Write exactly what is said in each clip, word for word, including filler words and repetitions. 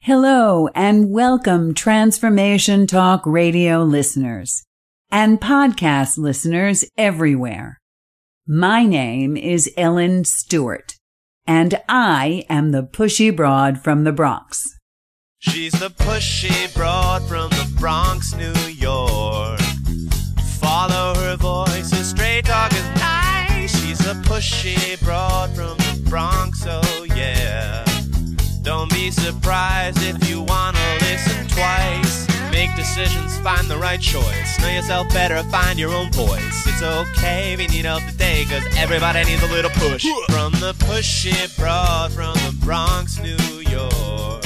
Hello and welcome, Transformation Talk Radio listeners and podcast listeners everywhere. My name is Ellen Stewart, and I am the pushy broad from the Bronx. She's the pushy broad from the Bronx, New York. Follow her voice, a straight dog is nice. She's the pushy broad from the Bronx, oh yeah. Don't be surprised if you wanna listen twice. Make decisions, find the right choice. Know yourself better, find your own voice. It's okay if you need help today, cause everybody needs a little push. From the pushy broad from the Bronx, New York.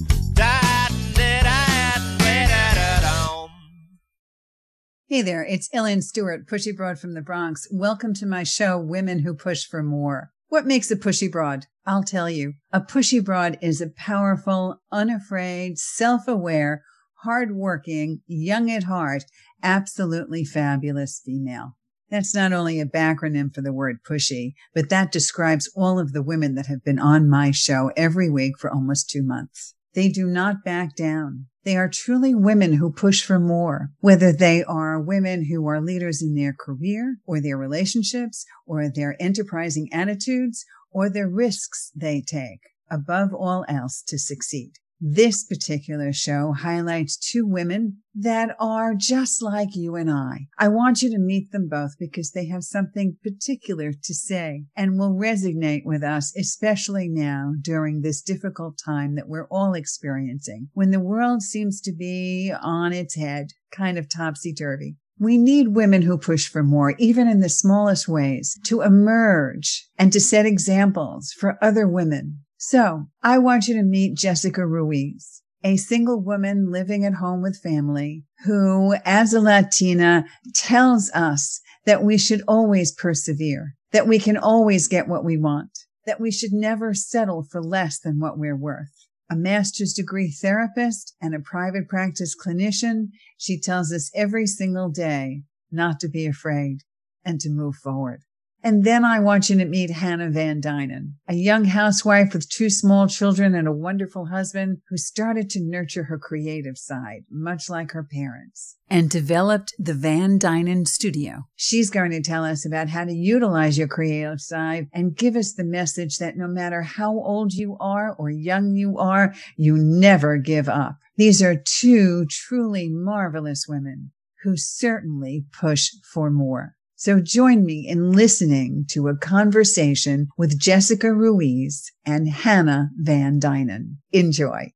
Hey there, it's Ellen Stewart, pushy broad from the Bronx. Welcome to my show, Women Who Push for More. What makes a pushy broad? I'll tell you. A pushy broad is a powerful, unafraid, self-aware, hardworking, young at heart, absolutely fabulous female. That's not only a backronym for the word pushy, but that describes all of the women that have been on my show every week for almost two months. They do not back down. They are truly women who push for more, whether they are women who are leaders in their career or their relationships or their enterprising attitudes or the risks they take, above all else, to succeed. This particular show highlights two women that are just like you and I. I want you to meet them both because they have something particular to say and will resonate with us, especially now during this difficult time that we're all experiencing, when the world seems to be on its head, kind of topsy-turvy. We need women who push for more, even in the smallest ways, to emerge and to set examples for other women. So I want you to meet Jessica Ruiz, a single woman living at home with family who, as a Latina, tells us that we should always persevere, that we can always get what we want, that we should never settle for less than what we're worth. A master's degree therapist and a private practice clinician, she tells us every single day not to be afraid and to move forward. And then I want you to meet Hannah Van Dynen, a young housewife with two small children and a wonderful husband who started to nurture her creative side, much like her parents, and developed the Van Dynen Studio. She's going to tell us about how to utilize your creative side and give us the message that no matter how old you are or young you are, you never give up. These are two truly marvelous women who certainly push for more. So join me in listening to a conversation with Jessica Ruiz and Hannah Van Dynen. Enjoy.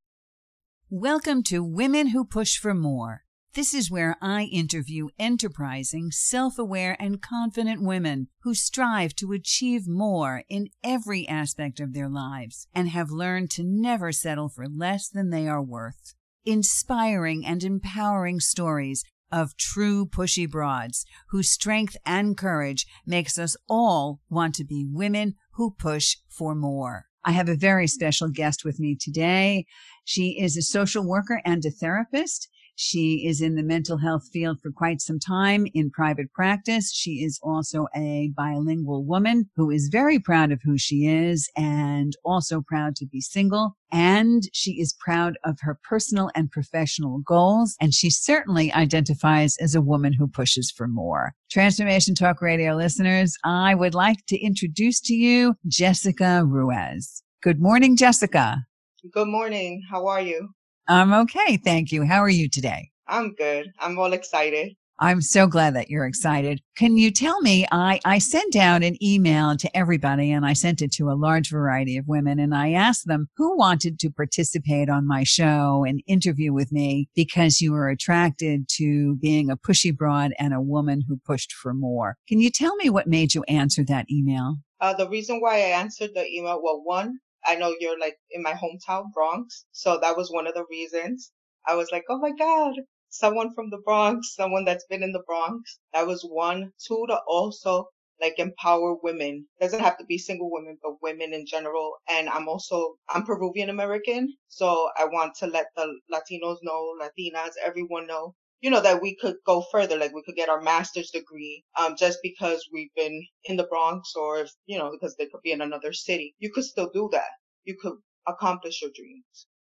Welcome to Women Who Push for More. This is where I interview enterprising, self-aware, and confident women who strive to achieve more in every aspect of their lives and have learned to never settle for less than they are worth. Inspiring and empowering stories of true pushy broads whose strength and courage makes us all want to be women who push for more. I have a very special guest with me today. She is a social worker and a therapist. She is in the mental health field for quite some time in private practice. She is also a bilingual woman who is very proud of who she is and also proud to be single. And she is proud of her personal and professional goals. And she certainly identifies as a woman who pushes for more. Transformation Talk Radio listeners, I would like to introduce to you Jessica Ruiz. Good morning, Jessica. Good morning. How are you? I'm okay, thank you. How are you today? I'm good. I'm all excited. I'm so glad that you're excited. Can you tell me, I, I sent out an email to everybody, and I sent it to a large variety of women, and I asked them who wanted to participate on my show and interview with me because you were attracted to being a pushy broad and a woman who pushed for more. Can you tell me what made you answer that email? Uh, the reason why I answered the email, well, one, I know you're like in my hometown, Bronx. So that was one of the reasons. I was like, oh my God, someone from the Bronx, someone that's been in the Bronx. That was one. Two, to also like empower women. Doesn't have to be single women, but women in general. And I'm also, I'm Peruvian American. So I want to let the Latinos know, Latinas, everyone know, you know, that we could go further, like we could get our master's degree, um, just because we've been in the Bronx or if, you know, because they could be in another city. You could still do that. You could accomplish your dreams.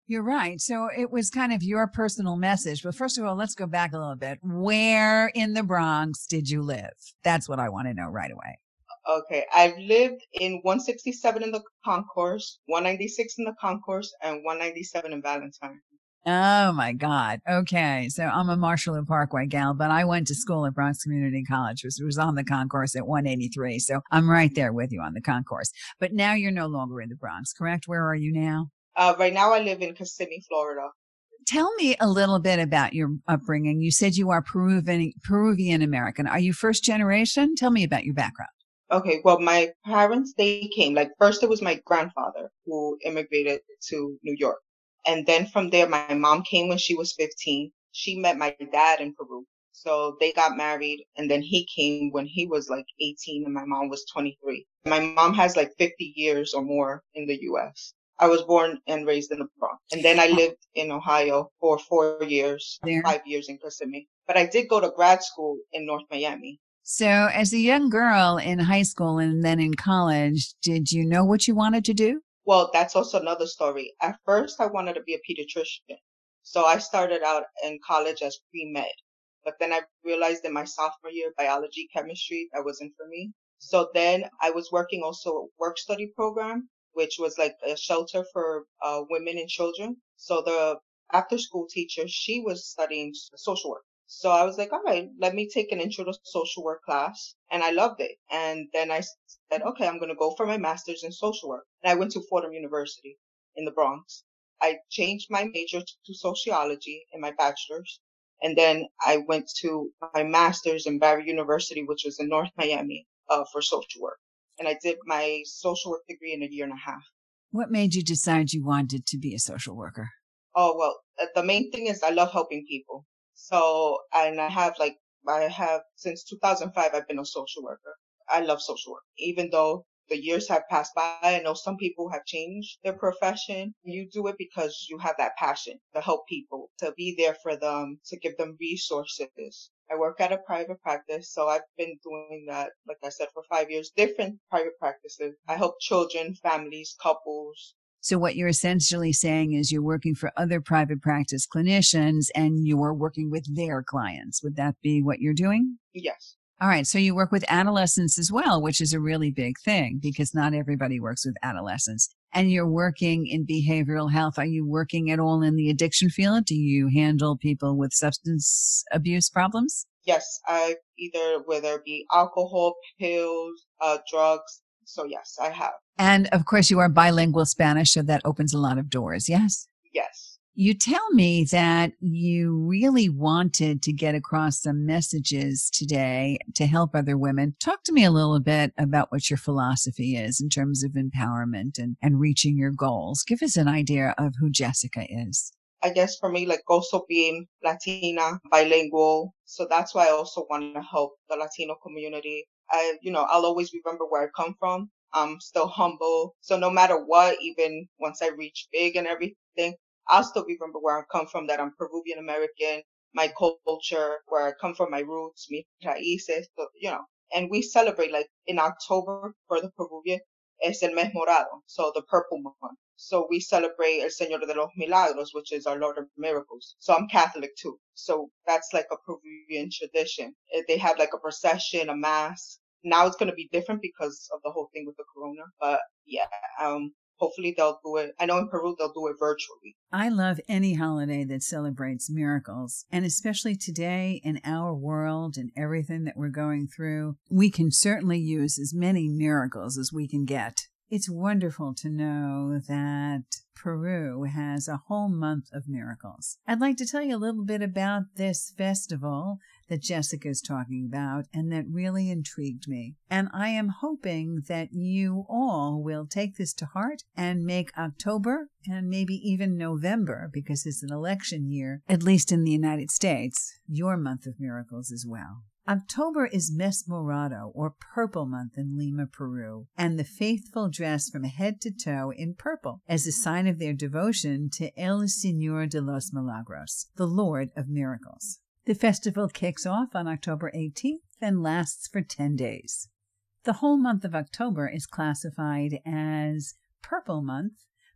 You're right. So it was kind of your personal message. But first of all, let's go back a little bit. Where in the Bronx did you live? That's what I want to know right away. Okay, I've lived in one sixty-seven in the Concourse, one ninety-six in the Concourse, and one ninety-seven in Valentine. Oh my God. Okay. So I'm a Marshall and Parkway gal, but I went to school at Bronx Community College, which was on the concourse at one eighty-three. So I'm right there with you on the concourse. But now you're no longer in the Bronx, correct? Where are you now? Uh, right now I live in Kissimmee, Florida. Tell me a little bit about your upbringing. You said you are Peruvian, Peruvian American. Are you first generation? Tell me about your background. Okay, well, my parents, they came, like, first it was my grandfather who immigrated to New York. And then from there, my mom came when she was fifteen. She met my dad in Peru. So they got married, and then he came when he was like eighteen and my mom was twenty-three. My mom has like fifty years or more in the U S. I was born and raised in the Bronx. And then I lived in Ohio for four years, There. five years in Kissimmee. But I did go to grad school in North Miami. So as a young girl in high school and then in college, did you know what you wanted to do? Well, that's also another story. At first, I wanted to be a pediatrician. So I started out in college as pre-med. But then I realized in my sophomore year, biology, chemistry, that wasn't for me. So then I was working also a work study program, which was like a shelter for uh, women and children. So the after school teacher, she was studying social work. So I was like, all right, let me take an intro to social work class. And I loved it. And then I said, okay, I'm going to go for my master's in social work. And I went to Fordham University in the Bronx. I changed my major to sociology in my bachelor's. And then I went to my master's in Barry University, which was in North Miami, uh, for social work. And I did my social work degree in a year and a half. What made you decide you wanted to be a social worker? Oh, well, uh, the main thing is I love helping people. So, and I have like, I have since two thousand five, I've been a social worker. I love social work. Even though the years have passed by, I know some people have changed their profession. You do it because you have that passion to help people, to be there for them, to give them resources. I work at a private practice, so I've been doing that, like I said, for five years, different private practices. I help children, families, couples. So what you're essentially saying is you're working for other private practice clinicians and you're working with their clients. Would that be what you're doing? Yes. All right. So you work with adolescents as well, which is a really big thing because not everybody works with adolescents. And you're working in behavioral health. Are you working at all in the addiction field? Do you handle people with substance abuse problems? Yes. I either, whether it be alcohol, pills, uh, drugs. So yes, I have. And of course you are bilingual Spanish, so that opens a lot of doors. Yes? Yes. You tell me that you really wanted to get across some messages today to help other women. Talk to me a little bit about what your philosophy is in terms of empowerment and, and reaching your goals. Give us an idea of who Jessica is. I guess for me, like also being Latina, bilingual. So that's why I also want to help the Latino community. I, you know, I'll always remember where I come from. I'm still humble. So no matter what, even once I reach big and everything, I'll still remember where I come from, that I'm Peruvian American, my culture, where I come from, my roots, mis raíces, so, you know. And we celebrate like in October for the Peruvian, es el mes morado, so the purple month. So we celebrate El Señor de los Milagros, which is our Lord of Miracles. So I'm Catholic too. So that's like a Peruvian tradition. They have like a procession, a mass. Now it's going to be different because of the whole thing with the corona. But yeah, um, hopefully they'll do it. I know in Peru they'll do it virtually. I love any holiday that celebrates miracles. And especially today in our world and everything that we're going through, we can certainly use as many miracles as we can get. It's wonderful to know that Peru has a whole month of miracles. I'd like to tell you a little bit about this festival that Jessica is talking about and that really intrigued me. And I am hoping that you all will take this to heart and make October and maybe even November, because it's an election year, at least in the United States, your month of miracles as well. October is Mes Morado, or Purple Month in Lima, Peru, and the faithful dress from head to toe in purple as a sign of their devotion to El Señor de los Milagros, the Lord of Miracles. The festival kicks off on October eighteenth and lasts for ten days. The whole month of October is classified as Purple Month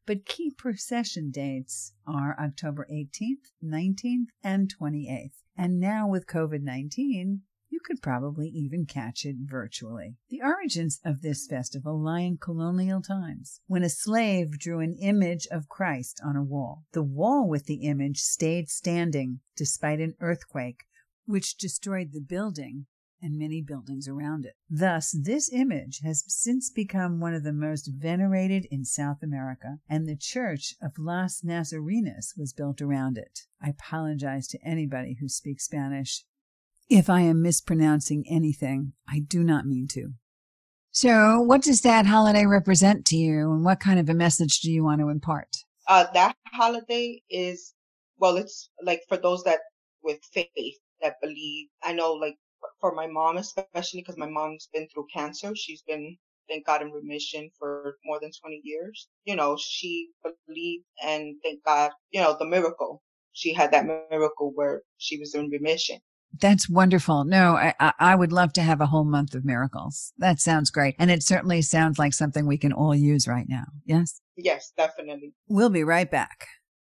but key procession dates are October eighteenth, nineteenth, and twenty-eighth. And now with COVID nineteen, you could probably even catch it virtually. The origins of this festival lie in colonial times, when a slave drew an image of Christ on a wall. The wall with the image stayed standing despite an earthquake, which destroyed the building and many buildings around it. Thus, this image has since become one of the most venerated in South America, and the Church of Las Nazarenas was built around it. I apologize to anybody who speaks Spanish. If I am mispronouncing anything, I do not mean to. So, what does that holiday represent to you, and what kind of a message do you want to impart? Uh, that holiday is, well, it's like for those that with faith that believe. I know, like for my mom especially, because my mom's been through cancer. She's been, thank God, in remission for more than twenty years. You know, she believed, and thank God, you know, the miracle. She had that miracle where she was in remission. That's wonderful. No, I, I would love to have a whole month of miracles. That sounds great. And it certainly sounds like something we can all use right now. Yes? Yes, definitely. We'll be right back.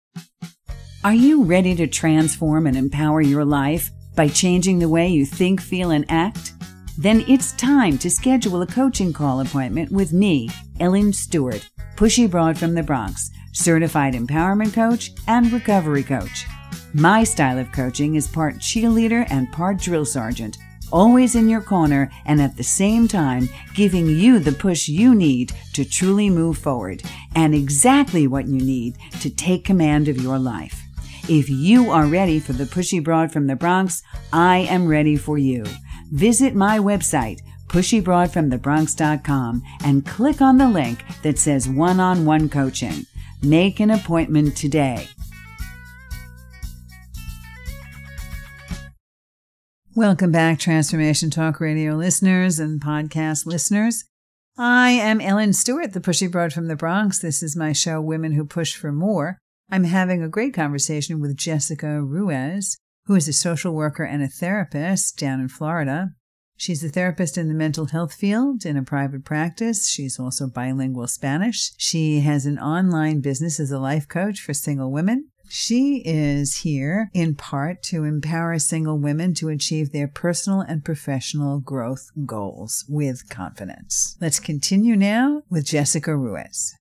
Are you ready to transform and empower your life by changing the way you think, feel, and act? Then it's time to schedule a coaching call appointment with me, Ellen Stewart, Pushy Broad from the Bronx, certified empowerment coach and recovery coach. My style of coaching is part cheerleader and part drill sergeant, always in your corner and at the same time giving you the push you need to truly move forward and exactly what you need to take command of your life. If you are ready for the Pushy Broad from the Bronx, I am ready for you. Visit my website, pushy broad from the bronx dot com, and click on the link that says one-on-one coaching. Make an appointment today. Welcome back, Transformation Talk Radio listeners and podcast listeners. I am Ellen Stewart, the Pushy Broad from the Bronx. This is my show, Women Who Push for More. I'm having a great conversation with Jessica Ruiz, who is a social worker and a therapist down in Florida. She's a therapist in the mental health field in a private practice. She's also bilingual Spanish. She has an online business as a life coach for single women. She is here in part to empower single women to achieve their personal and professional growth goals with confidence. Let's continue now with Jessica Ruiz.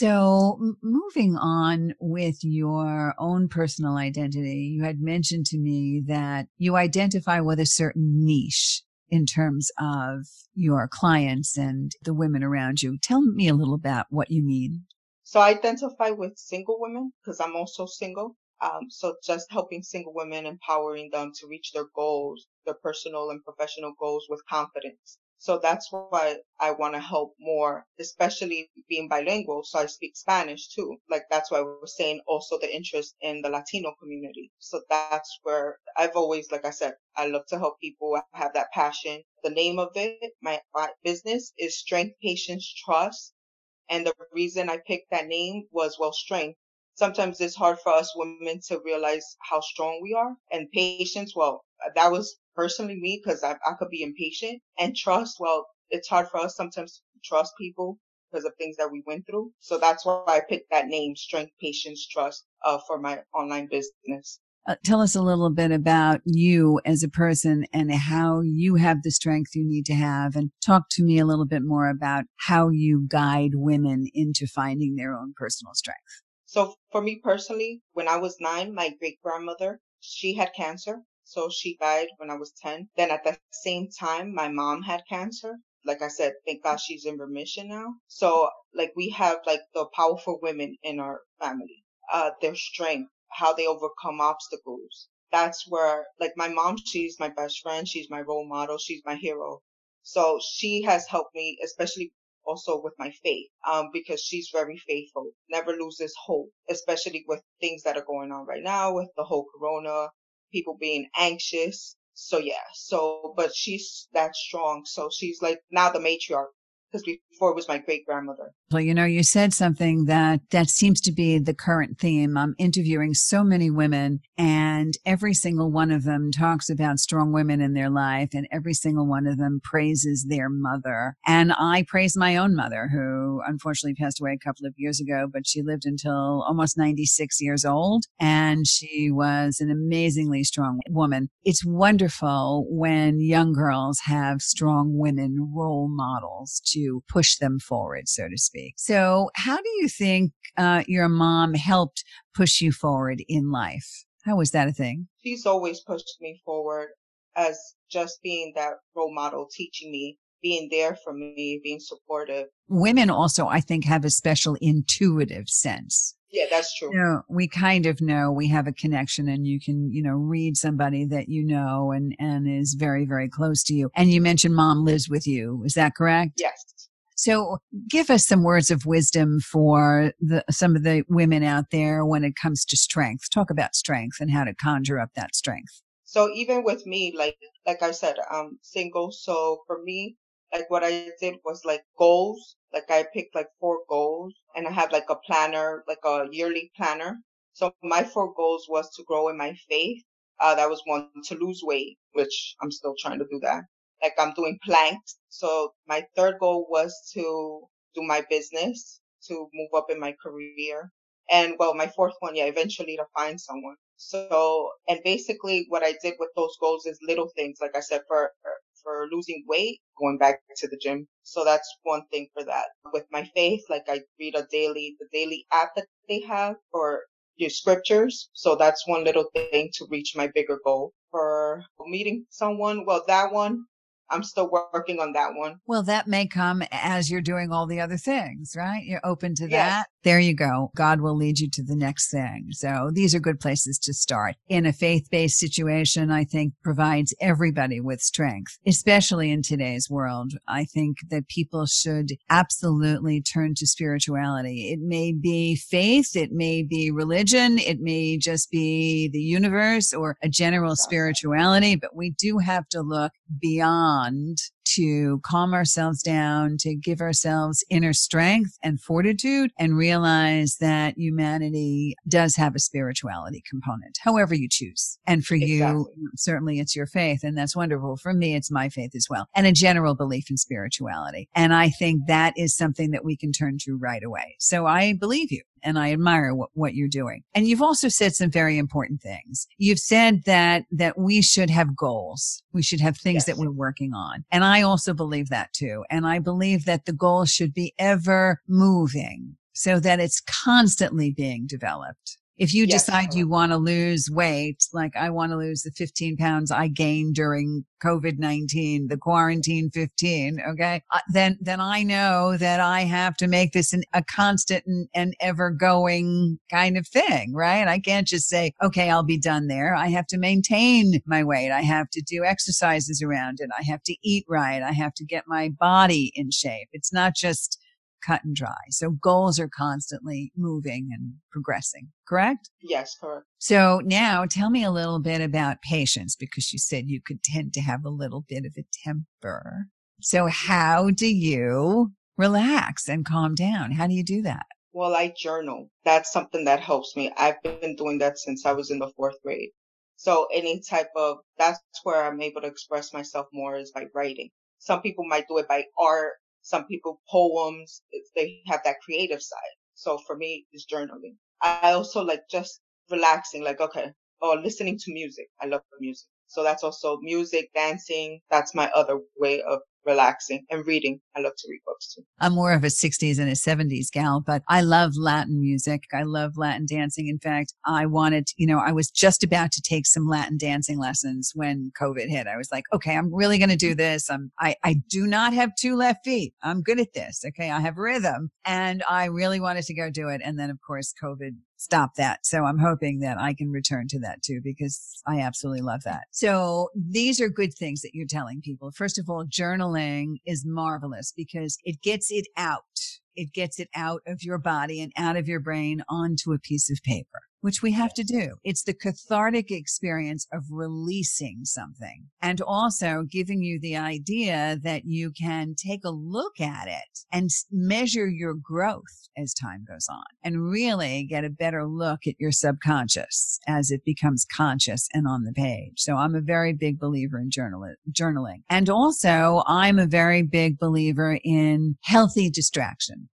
So m- moving on with your own personal identity, you had mentioned to me that you identify with a certain niche in terms of your clients and the women around you. Tell me a little about what you mean. So I identify with single women because I'm also single. Um, so just helping single women, empowering them to reach their goals, their personal and professional goals with confidence. So that's why I want to help more, especially being bilingual. So I speak Spanish too. Like that's why I was saying also the interest in the Latino community. So that's where I've always, like I said, I love to help people. I have that passion. The name of it, my, my business is Strength, Patience, Trust. And the reason I picked that name was, well, strength. Sometimes it's hard for us women to realize how strong we are. And patience, well, that was personally me because I, I could be impatient. And trust, well, it's hard for us sometimes to trust people because of things that we went through. So that's why I picked that name, Strength, Patience, Trust, uh, for my online business. Uh, tell us a little bit about you as a person and how you have the strength you need to have, and talk to me a little bit more about how you guide women into finding their own personal strength. So for me personally, when I was nine, my great grandmother, she had cancer. So she died when I was ten. Then at the same time, my mom had cancer. Like I said, thank God she's in remission now. So like we have like the powerful women in our family, uh, their strength, how they overcome obstacles. That's where, like my mom, she's my best friend. She's my role model. She's my hero. So she has helped me, especially also with my faith, um, because she's very faithful, never loses hope, especially with things that are going on right now with the whole corona, people being anxious. So yeah, so, but she's that strong. So she's like now the matriarch because before it was my great grandmother. Well, you know, you said something that that seems to be the current theme. I'm interviewing so many women, and every single one of them talks about strong women in their life, and every single one of them praises their mother. And I praise my own mother, who unfortunately passed away a couple of years ago, but she lived until almost ninety-six years old, and she was an amazingly strong woman. It's wonderful when young girls have strong women role models to push them forward, so to speak. So how do you think uh, your mom helped push you forward in life? How was that a thing? She's always pushed me forward as just being that role model, teaching me, being there for me, being supportive. Women also, I think, have a special intuitive sense. Yeah, that's true. You know, we kind of know we have a connection, and you can, you know, read somebody that you know and, and is very, very close to you. And you mentioned mom lives with you. Is that correct? Yes. So give us some words of wisdom for the, some of the women out there when it comes to strength. Talk about strength and how to conjure up that strength. So even with me, like, like I said, I'm single. So for me, like what I did was like goals. Like I picked like four goals and I have like a planner, like a yearly planner. So my four goals was to grow in my faith. Uh, that was one, to lose weight, which I'm still trying to do that. Like I'm doing planks. So my third goal was to do my business, to move up in my career. And well, my fourth one, yeah, eventually to find someone. So, and basically what I did with those goals is little things. Like I said, for, for losing weight, going back to the gym. So that's one thing for that. With my faith, like I read a daily, the daily app that they have for your scriptures. So that's one little thing to reach my bigger goal. For meeting someone, well, that one, I'm still working on that one. Well, that may come as you're doing all the other things, right? You're open to Yes. that. There you go. God will lead you to the next thing. So these are good places to start. In a faith-based situation, I think provides everybody with strength, especially in today's world. I think that people should absolutely turn to spirituality. It may be faith, it may be religion, it may just be the universe or a general spirituality, but we do have to look beyond to calm ourselves down, to give ourselves inner strength and fortitude, and realize that humanity does have a spirituality component, however you choose. And for Exactly. you, certainly it's your faith, and that's wonderful. For me, it's my faith as well, and a general belief in spirituality. And I think that is something that we can turn to right away. So I believe you. And I admire what, what you're doing. And you've also said some very important things. You've said that, that we should have goals. We should have things Yes. that we're working on. And I also believe that too. And I believe that the goal should be ever moving so that it's constantly being developed. If you Yes, decide you correct. want to lose weight, like I want to lose the fifteen pounds I gained during COVID nineteen, the quarantine fifteen, okay, uh, then, then I know that I have to make this an, a constant and, and ever going kind of thing, right? I can't just say, okay, I'll be done there. I have to maintain my weight. I have to do exercises around it. I have to eat right. I have to get my body in shape. It's not just cut and dry. So goals are constantly moving and progressing, correct? Yes, correct. So now tell me a little bit about patience, because you said you could tend to have a little bit of a temper. So how do you relax and calm down? How do you do that? Well, I journal. That's something that helps me. I've been doing that since I was in the fourth grade. So any type of, that's where I'm able to express myself more, is by writing. Some people might do it by art. Some people poems. They have that creative side. So for me, it's journaling. I also like just relaxing, like, okay, or listening to music. I love music. So that's also music, dancing. That's my other way of relaxing, and reading. I love to read books too. I'm more of a sixties and a seventies gal, but I love Latin music. I love Latin dancing. In fact, I wanted, you know, I was just about to take some Latin dancing lessons when COVID hit. I was like, okay, I'm really going to do this. I'm, I, I do not have two left feet. I'm good at this. Okay. I have rhythm, and I really wanted to go do it. And then of course, COVID stopped that. So I'm hoping that I can return to that too, because I absolutely love that. So these are good things that you're telling people. First of all, journaling is marvelous because it gets it out. It gets it out of your body and out of your brain onto a piece of paper, which we have to do. It's the cathartic experience of releasing something and also giving you the idea that you can take a look at it and measure your growth as time goes on and really get a better look at your subconscious as it becomes conscious and on the page. So I'm a very big believer in journal- journaling. And also I'm a very big believer in healthy distraction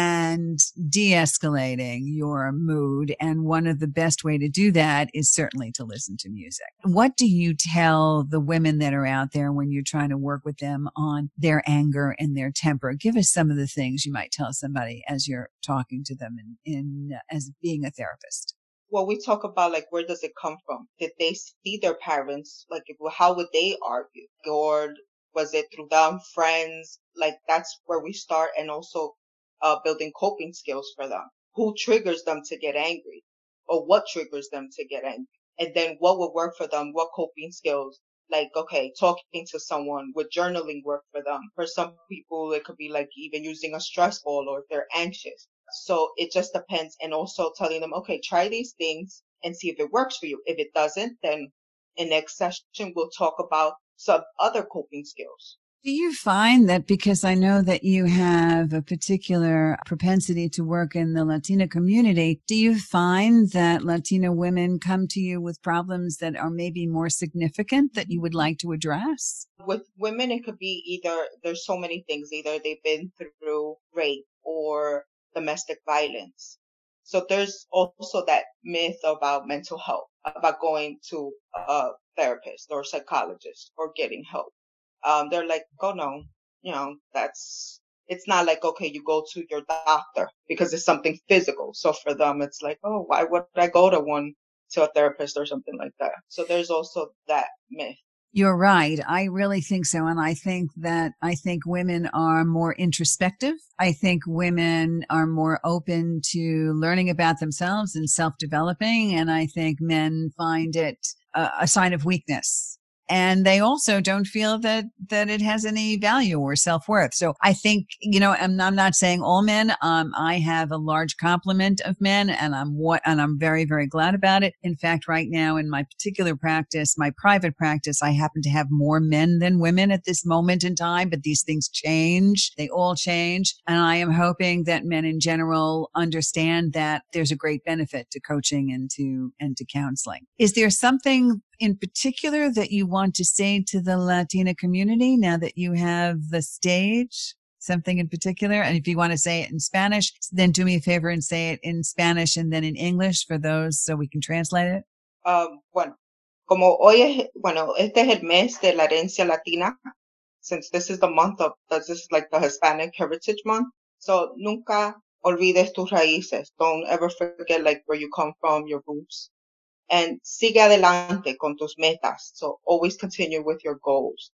and de-escalating your mood. And one of the best way to do that is certainly to listen to music. What do you tell the women that are out there when you're trying to work with them on their anger and their temper? Give us some of the things you might tell somebody as you're talking to them in, in uh, as being a therapist. Well, we talk about like, where does it come from? Did they see their parents? Like, how would they argue? Or was it through them, friends? Like, that's where we start. And also, Uh, building coping skills for them. Who triggers them to get angry, or what triggers them to get angry? And then what would work for them? What coping skills? Like, okay, talking to someone, would journaling work for them? For some people, it could be like even using a stress ball, or if they're anxious. So it just depends. And also telling them, okay, try these things and see if it works for you. If it doesn't, then in next session, we'll talk about some other coping skills. Do you find that, because I know that you have a particular propensity to work in the Latina community, do you find that Latina women come to you with problems that are maybe more significant that you would like to address? With women, it could be either, there's so many things, either they've been through rape or domestic violence. So there's also that myth about mental health, about going to a therapist or psychologist or getting help. Um, they're like, oh no, you know, that's, it's not like, okay, you go to your doctor because it's something physical. So for them, it's like, oh, why would I go to one, to a therapist or something like that? So there's also that myth. You're right. I really think so. And I think that I think women are more introspective. I think women are more open to learning about themselves and self-developing. And I think men find it a, a sign of weakness. And they also don't feel that, that it has any value or self-worth. So I think, you know, I'm, I'm not saying all men. Um, I have a large complement of men, and I'm what, and I'm very, very glad about it. In fact, right now in my particular practice, my private practice, I happen to have more men than women at this moment in time, but these things change. They all change. And I am hoping that men in general understand that there's a great benefit to coaching and to, and to counseling. Is there something in particular that you want to say to the Latina community now that you have the stage? Something in particular? And if you want to say it in Spanish, then do me a favor and say it in Spanish and then in English for those so we can translate it. Um, bueno, como hoy es, bueno, este es el mes de la herencia latina, since this is the month of, this is like the Hispanic Heritage Month. So nunca olvides tus raíces. Don't ever forget like where you come from, your roots. And sigue adelante con tus metas. So always continue with your goals.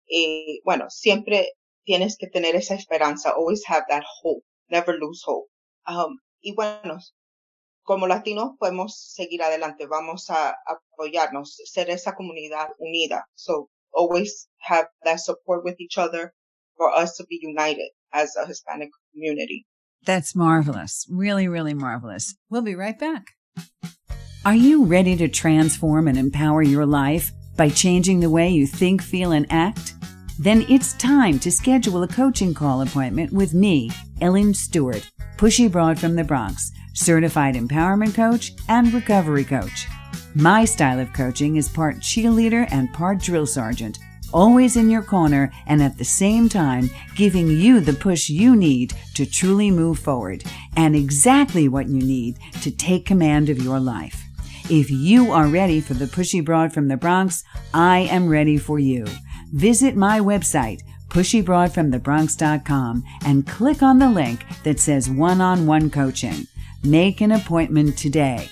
Y bueno, siempre tienes que tener esa esperanza. Always have that hope. Never lose hope. Um, y bueno, como latinos podemos seguir adelante. Vamos a apoyarnos, ser esa comunidad unida. So always have that support with each other for us to be united as a Hispanic community. That's marvelous. Really, really marvelous. We'll be right back. Are you ready to transform and empower your life by changing the way you think, feel, and act? Then it's time to schedule a coaching call appointment with me, Ellen Stewart, Pushy Broad from the Bronx, certified empowerment coach and recovery coach. My style of coaching is part cheerleader and part drill sergeant, always in your corner and at the same time giving you the push you need to truly move forward and exactly what you need to take command of your life. If you are ready for the Pushy Broad from the Bronx, I am ready for you. Visit my website, pushy broad from the bronx dot com, and click on the link that says one-on-one coaching. Make an appointment today.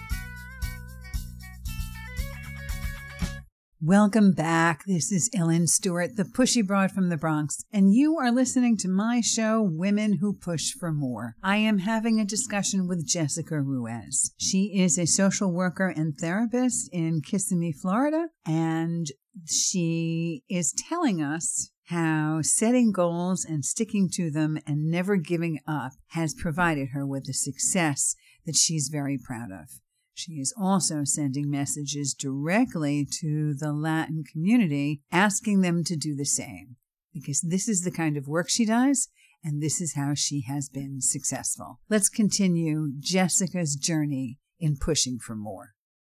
Welcome back. This is Ellen Stewart, the Pushy Broad from the Bronx, and you are listening to my show, Women Who Push for More. I am having a discussion with Jessica Ruiz. She is a social worker and therapist in Kissimmee, Florida, and she is telling us how setting goals and sticking to them and never giving up has provided her with the success that she's very proud of. She is also sending messages directly to the Latin community, asking them to do the same, because this is the kind of work she does, and this is how she has been successful. Let's continue Jessica's journey in pushing for more.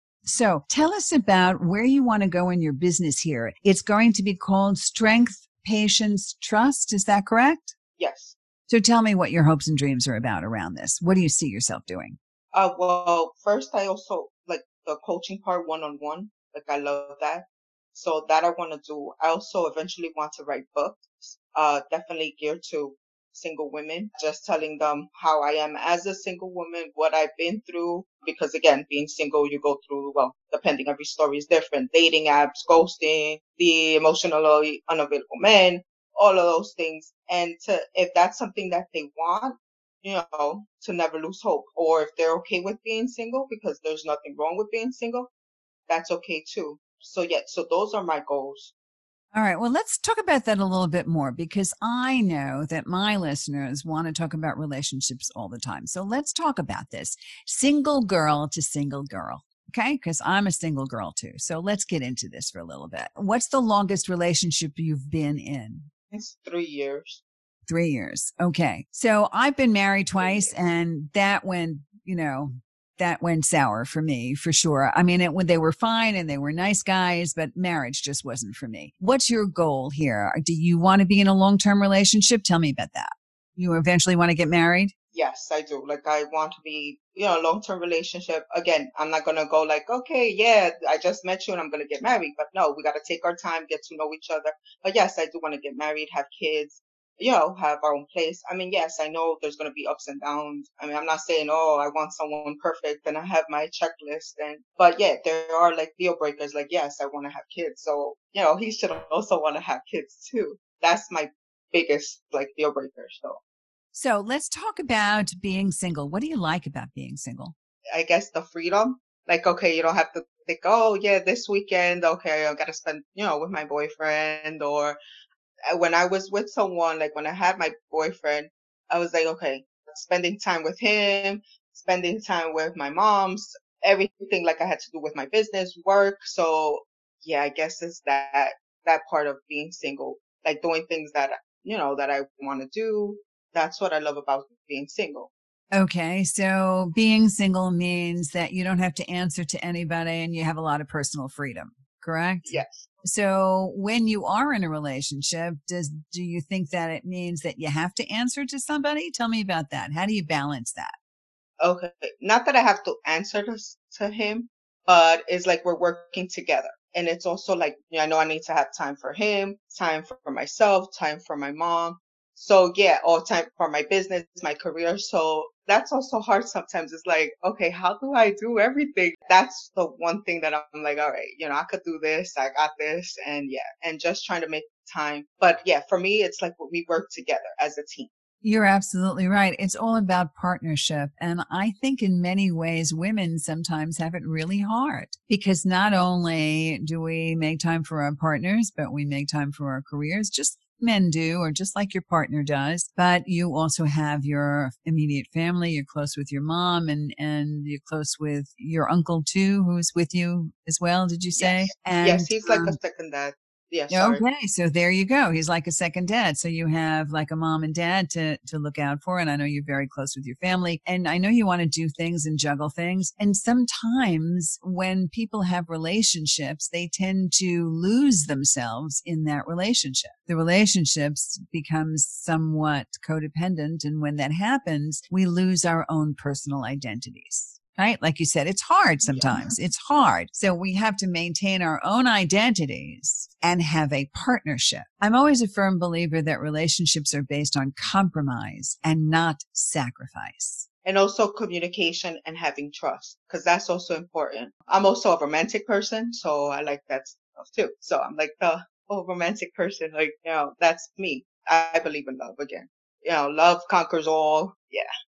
So tell us about where you want to go in your business here. It's going to be called Strength, Patience, Trust. Is that correct? Yes. So tell me what your hopes and dreams are about around this. What do you see yourself doing? Uh, well, first, I also like the coaching part one-on-one. Like, I love that. So that I want to do. I also eventually want to write books, uh, definitely geared to single women, just telling them how I am as a single woman, what I've been through. Because again, being single, you go through, well, depending, every story is different. Dating apps, ghosting, the emotionally unavailable men, all of those things. And to, if that's something that they want, you know, to never lose hope. Or if they're okay with being single, because there's nothing wrong with being single, that's okay too. So yeah, so those are my goals. All right. Well, let's talk about that a little bit more, because I know that my listeners want to talk about relationships all the time. So let's talk about this. Single girl to single girl. Okay. Because I'm a single girl too. So let's get into this for a little bit. What's the longest relationship you've been in? It's three years. Three years. Okay. So I've been married twice, and that went, you know, that went sour for me, for sure. I mean, it, when they were fine and they were nice guys, but marriage just wasn't for me. What's your goal here? Do you want to be in a long-term relationship? Tell me about that. You eventually want to get married? Yes, I do. Like, I want to be, you know, a long-term relationship. Again, I'm not going to go like, okay, yeah, I just met you and I'm going to get married. But no, we got to take our time, get to know each other. But yes, I do want to get married, have kids, you know, have our own place. I mean, yes, I know there's going to be ups and downs. I mean, I'm not saying, oh, I want someone perfect and I have my checklist. And, but yeah, there are like deal breakers. Like, yes, I want to have kids. So, you know, he should also want to have kids too. That's my biggest like deal breaker. So. So let's talk about being single. What do you like about being single? I guess the freedom. Like, okay, you don't have to think, oh yeah, this weekend, okay, I gotta spend, you know, with my boyfriend. Or uh, when I was with someone, like when I had my boyfriend, I was like, okay, spending time with him, spending time with my moms, everything like I had to do with my business, work. So yeah, I guess it's that, that part of being single, like doing things that, you know, that I want to do. That's what I love about being single. Okay, so being single means that you don't have to answer to anybody and you have a lot of personal freedom, correct? Yes. So when you are in a relationship, does do you think that it means that you have to answer to somebody? Tell me about that. How do you balance that? Okay. Not that I have to answer to, s- to him, but it's like we're working together. And it's also like, you know, I know I need to have time for him, time for, for myself, time for my mom. So yeah, all time for my business, my career. So that's also hard sometimes. It's like, okay, how do I do everything? That's the one thing that I'm like, all right, you know, I could do this. I got this. And yeah, and just trying to make time. But yeah, for me, it's like we work together as a team. You're absolutely right. It's all about partnership. And I think in many ways, women sometimes have it really hard, because not only do we make time for our partners, but we make time for our careers, just like men do, or just like your partner does. But you also have your immediate family. You're close with your mom, and, and you're close with your uncle too, who's with you as well. Did you say? Yes. And Yes. He's like a um, second dad. Yeah. Sorry. okay, so there you go. He's like a second dad. So you have like a mom and dad to to look out for, and I know you're very close with your family, and I know you want to do things and juggle things. And sometimes when people have relationships, they tend to lose themselves in that relationship. The relationships becomes somewhat codependent, and when that happens, we lose our own personal identities. Right? Like you said, it's hard sometimes. It's hard. So we have to maintain our own identities and have a partnership. I'm always a firm believer that relationships are based on compromise and not sacrifice. And also communication and having trust, because that's also important. I'm also a romantic person, so I like that stuff too. So I'm like the whole romantic person, like, you know, that's me. I believe in love again. You know, love conquers all. Yeah.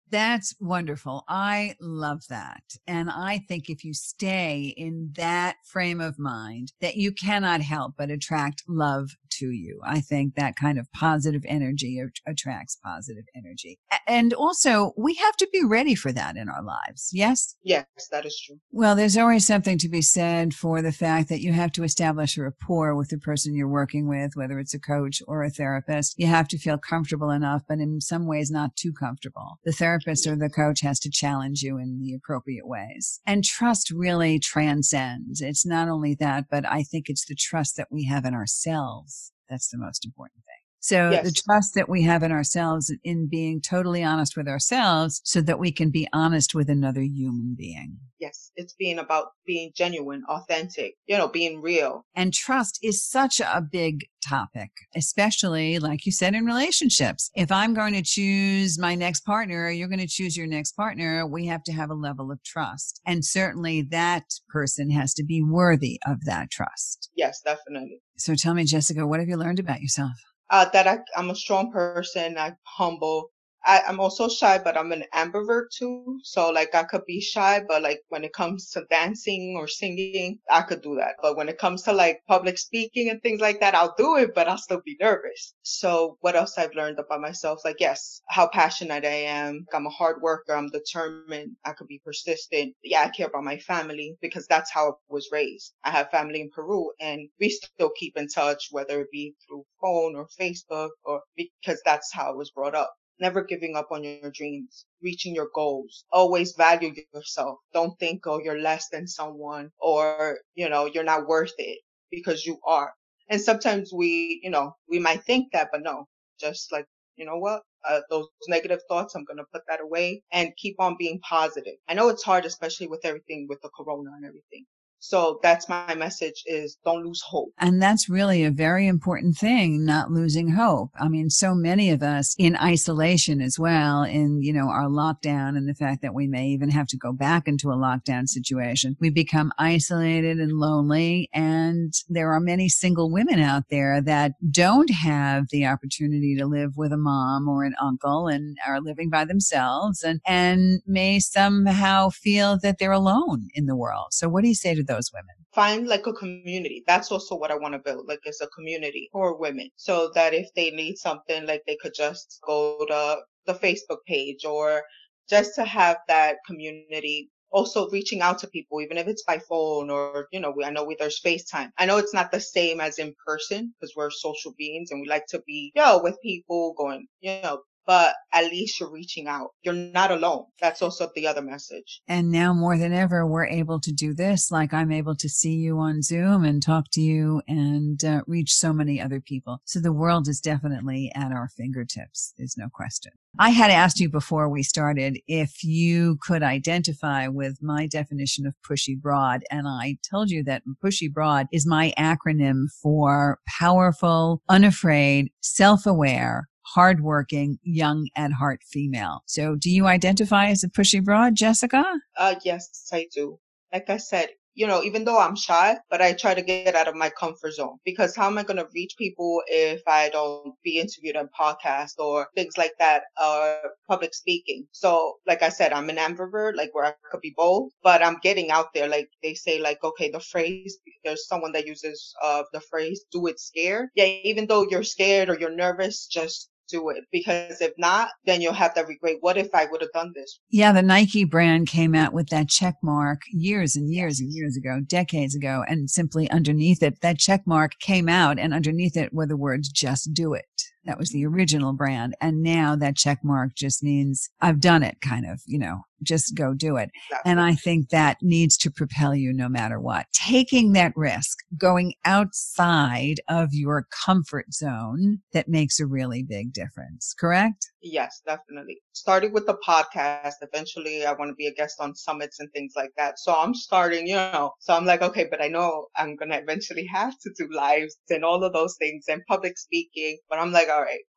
That's wonderful. I love that. And I think if you stay in that frame of mind, that you cannot help but attract love to you. I think that kind of positive energy attracts positive energy. And also, we have to be ready for that in our lives. Yes? Yes, that is true. Well, there's always something to be said for the fact that you have to establish a rapport with the person you're working with, whether it's a coach or a therapist. You have to feel comfortable enough, but in some ways not too comfortable. The therapist or the coach has to challenge you in the appropriate ways. And trust really transcends. It's not only that, but I think it's the trust that we have in ourselves. That's the most important thing. So Yes. the trust that we have in ourselves in being totally honest with ourselves so that we can be honest with another human being. Yes, it's being about being genuine, authentic, you know, being real. And trust is such a big topic, especially like you said in relationships. If I'm going to choose my next partner, or you're going to choose your next partner, we have to have a level of trust. And certainly that person has to be worthy of that trust. Yes, definitely. So tell me, Jessica, what have you learned about yourself? Uh, that I, I'm a strong person. I'm humble. I, I'm also shy, but I'm an ambivert too. So like I could be shy, but like when it comes to dancing or singing, I could do that. But when it comes to like public speaking and things like that, I'll do it, but I'll still be nervous. So what else I've learned about myself? Like, yes, how passionate I am. I'm a hard worker. I'm determined. I could be persistent. Yeah, I care about my family because that's how I was raised. I have family in Peru and we still keep in touch, whether it be through phone or Facebook or because that's how I was brought up. Never giving up on your dreams, reaching your goals, always value yourself. Don't think, oh, you're less than someone or, you know, you're not worth it because you are. And sometimes we, you know, we might think that, but no, just like, you know what? Uh, those negative thoughts, I'm going to put that away and keep on being positive. I know it's hard, especially with everything with the corona and everything. So that's my message is don't lose hope. And that's really a very important thing, not losing hope. I mean, so many of us in isolation as well, in, you know, our lockdown and the fact that we may even have to go back into a lockdown situation. We become isolated and lonely. And there are many single women out there that don't have the opportunity to live with a mom or an uncle and are living by themselves and, and may somehow feel that they're alone in the world. So what do you say to those women? Find like a community. That's also what I want to build, like it's a community for women so that if they need something, like they could just go to the Facebook page or just to have that community. Also reaching out to people, even if it's by phone or, you know, we, I know we, there's FaceTime. I know it's not the same as in person because we're social beings and we like to be, you know, with people going, you know, but at least you're reaching out. You're not alone. That's also the other message. And now more than ever, we're able to do this. Like I'm able to see you on Zoom and talk to you and uh, reach so many other people. So the world is definitely at our fingertips. There's no question. I had asked you before we started if you could identify with my definition of pushy broad. And I told you that pushy broad is my acronym for powerful, unafraid, self-aware, hardworking, young at heart female. So do you identify as a pushy broad, Jessica? Uh, yes, I do. Like I said, you know, even though I'm shy, but I try to get out of my comfort zone because how am I going to reach people if I don't be interviewed on podcasts or things like that, or public speaking? So like I said, I'm an ambivert, like where I could be bold, but I'm getting out there. Like they say, like, okay, the phrase, there's someone that uses uh, the phrase, do it scared. Yeah, even though you're scared or you're nervous, just do it, because if not, then you'll have that regret. What if I would have done this? Yeah, the Nike brand came out with that check mark years and years and years ago, decades ago, and simply underneath it, that check mark came out and underneath it were the words, just do it. That was the original brand. And now that check mark just means I've done it, kind of, you know, just go do it. Exactly. And I think that needs to propel you no matter what. Taking that risk, going outside of your comfort zone, that makes a really big difference, correct? Yes, definitely. Starting with the podcast, eventually I want to be a guest on summits and things like that. So I'm starting, you know, so I'm like, okay, but I know I'm going to eventually have to do lives and all of those things and public speaking. But I'm like, all right,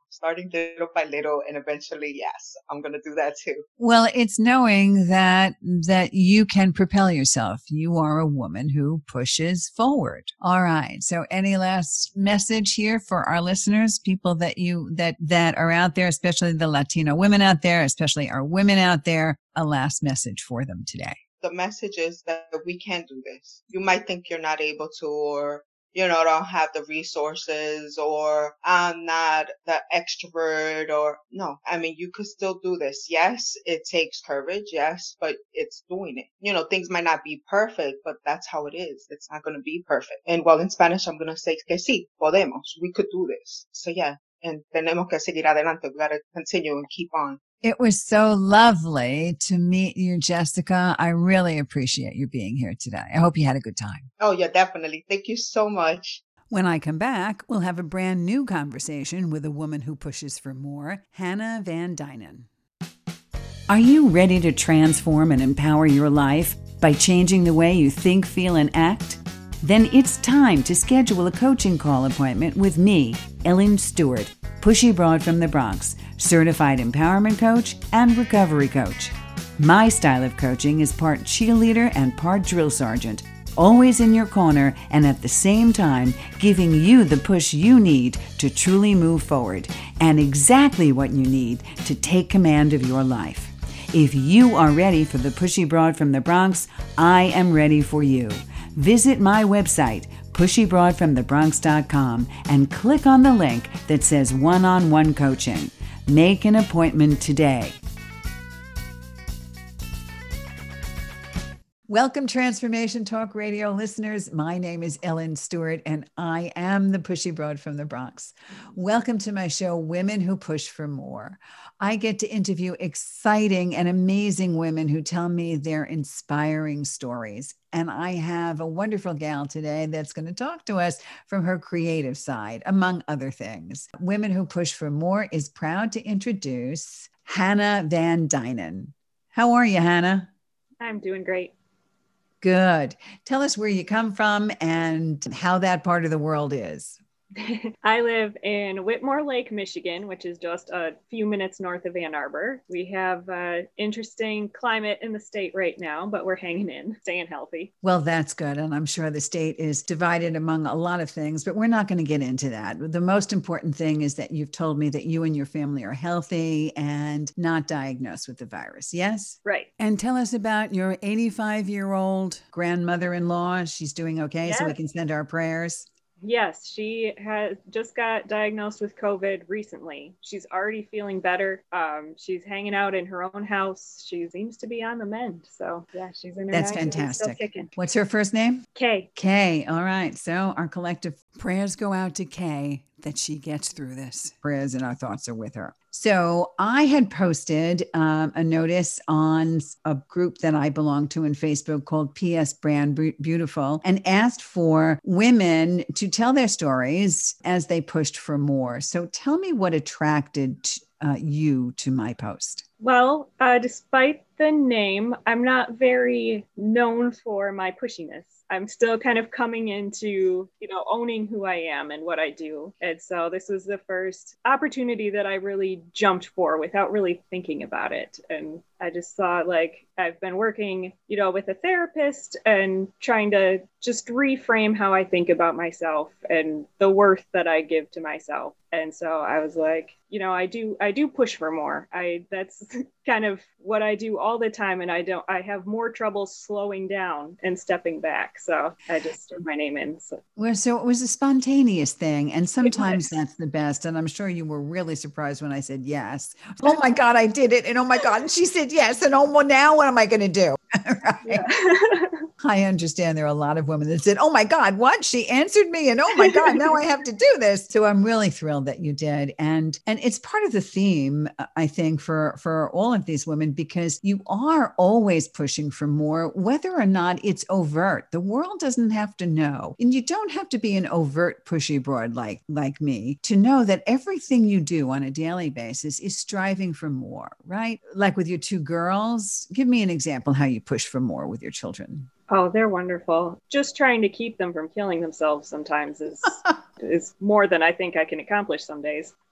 starting little by little, and eventually, yes, I'm going to do that too. Well, it's knowing that, that you can propel yourself. You are a woman who pushes forward. All right. So any last message here for our listeners, people that you, that, that are out there, especially the Latino women out there, especially our women out there, a last message for them today? The message is that we can do this. You might think you're not able to, or you know, don't have the resources, or I'm not the extrovert, or no, I mean, you could still do this. Yes, it takes courage. Yes, but it's doing it. You know, things might not be perfect, but that's how it is. It's not going to be perfect. And well, in Spanish, I'm going to say que sí, podemos. We could do this. So yeah, and tenemos que seguir adelante. We got to continue and keep on. It was so lovely to meet you, Jessica. I really appreciate you being here today. I hope you had a good time. Oh, yeah, definitely. Thank you so much. When I come back, we'll have a brand new conversation with a woman who pushes for more, Hannah Van Dynen. Are you ready to transform and empower your life by changing the way you think, feel, and act? Then it's time to schedule a coaching call appointment with me, Ellen Stewart, Pushy Broad from the Bronx, certified empowerment coach and recovery coach. My style of coaching is part cheerleader and part drill sergeant, always in your corner and at the same time giving you the push you need to truly move forward and exactly what you need to take command of your life. If you are ready for the Pushy Broad from the Bronx, I am ready for you. Visit my website, pushy broad from the bronx dot com, and click on the link that says one-on-one coaching. Make an appointment today. Welcome, Transformation Talk Radio listeners. My name is Ellen Stewart, and I am the Pushy Broad from the Bronx. Welcome to my show, Women Who Push for More. I get to interview exciting and amazing women who tell me their inspiring stories. And I have a wonderful gal today that's going to talk to us from her creative side, among other things. Women Who Push for More is proud to introduce Hannah Van Dynen. How are you, Hannah? I'm doing great. Good. Tell us where you come from and how that part of the world is. I live in Whitmore Lake, Michigan, which is just a few minutes north of Ann Arbor. We have an interesting climate in the state right now, but we're hanging in, staying healthy. Well, that's good. And I'm sure the state is divided among a lot of things, but we're not going to get into that. The most important thing is that you've told me that you and your family are healthy and not diagnosed with the virus. Yes? Right. And tell us about your eighty-five-year-old grandmother-in-law. She's doing okay, yes. So we can send our prayers. Yes, she has just got diagnosed with COVID recently. She's already feeling better. Um, she's hanging out in her own house. She seems to be on the mend. So yeah, she's in her That's nineties, fantastic. still kicking. What's her first name? Kay. Kay. All right. So our collective prayers go out to Kay that she gets through this. Prayers and our thoughts are with her. So I had posted um, a notice on a group that I belong to in Facebook called P S Brand Beautiful and asked for women to tell their stories as they pushed for more. So tell me what attracted uh, you to my post. Well, uh, despite the name, I'm not very known for my pushiness. I'm still kind of coming into, you know, owning who I am and what I do. And so this was the first opportunity that I really jumped for without really thinking about it. And I just thought, like, I've been working, you know, with a therapist and trying to just reframe how I think about myself and the worth that I give to myself. And so I was like, you know, I do, I do push for more. I, that's kind of what I do all the time. And I don't, I have more trouble slowing down and stepping back. So I just threw my name in. So. Well, so it was a spontaneous thing. And sometimes that's the best. And I'm sure you were really surprised when I said yes. Oh my God, I did it. And oh my God. And she said yes. And oh, well, now what am I going to do? Right? Yeah. I understand there are a lot of women that said, oh my God, what? She answered me. And oh my God, now I have to do this. So I'm really thrilled that you did. And, and it's part of the theme, I think, for, for all of these women, because you are always pushing for more, whether or not it's overt. The world doesn't have to know. And you don't have to be an overt pushy broad like, like me to know that everything you do on a daily basis is striving for more, right? Like with your two girls, give me an example how you push for more with your children. Oh, they're wonderful. Just trying to keep them from killing themselves sometimes is is more than I think I can accomplish some days.